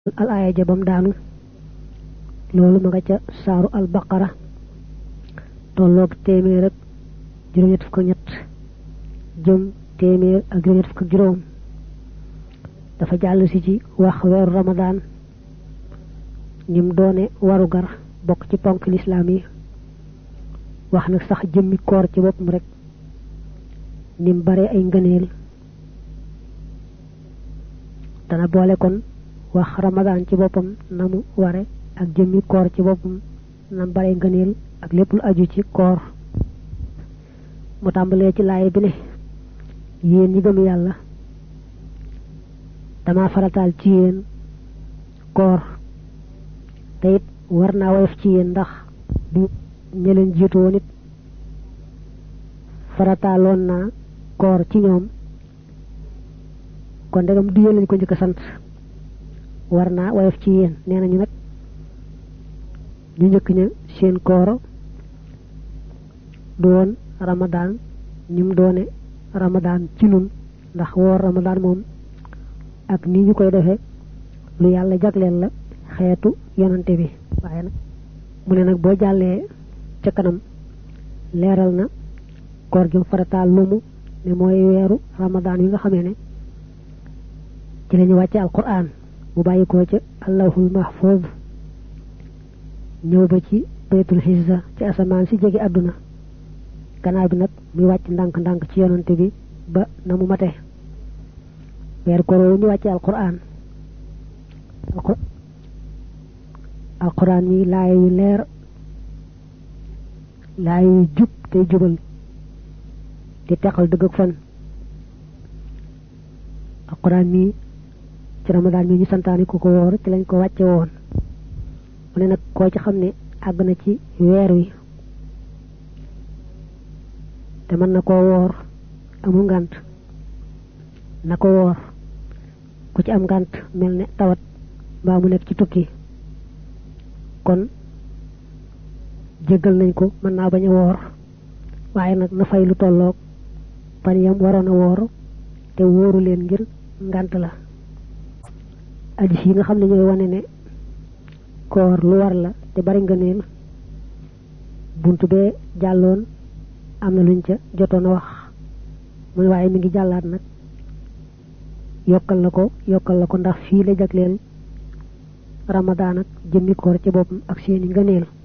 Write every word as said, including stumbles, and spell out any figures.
al aya jabam daanu loolu ma nga ca saaru al baqara tolloog téeméer ak juróom-ñett fukk ñett jëm téeméer ak juróom-ñett fukk juróom dafa jàll si ci wax weeru ramadan nim doone waru gar bokk ci ponk l'islam yi wax nag sax jëmmi koor ci boppam rek nim bare ay ngëneel dana boole kon wax ramadan ci boppam namu ware ak jëmmi koor ci boppam nam bare ngëneel ak lépp lu aju ci koor mu tàmbalee ci laay bi ne yéen ñi gëm yàlla dama farataal ci yéen koor te it war naa woyof ci yéen ndax du ña leen jiitoo nit farataaloon naa koor ci ñoom kon ndegam du yéen lañ ko njëkk a sant war naa woyof ci yéen nee nañu nag ñu njëkk ña seen koor du woon ramadan ñim doone ramadan ci nun ndax woor ramadan moom ak ni ñu koy defee lu yàlla jagleel la xeetu yonante bi waaye nag mu ne nag boo jàllee ca kanam leeral na koor gi farataal lumu ne mooy weeru ramadan yi nga xamee ne ci lañu wàcce alquran mu bàyyi ko ca allahul mahfuz ñëw ba ci baytul hizza ci asamaan si jege àdduna gannaaw bi nag muy wàcc ndànk-ndànk ci yonante bi ba na mu mate weer koor ñu wàcce alquran alquran mi laay yu leer laay yu jub tey jubal di teqal dëgg ak fan alquran mi ci ramadan mi ñu santaani ku ko woor ci lañ ko wàcce woon mu ne nag koo ci xam ne àgg na ci weer wi te mën na koo woor amul ngànt na ko woor ku ci am ngànt mel ne tawat mbaa mu nekk ci tukki kon jéggal nañ ko mën naa bañ a woor waaye nag na fay lu tolloog fan yam waroon a woor te wóoru leen ngir ngànt la addis yi nga xam ne ñooy wane ne koor lu war la te bari ngëneel buntu bee jàlloon am na luñ ca jotoon a wax muy waaye mi ngi jàllaat nag yokkal la ko yokkal la ko ndax fii la jagleel ramadan ak jëmmi koor ci boppam ak seeni ngëneel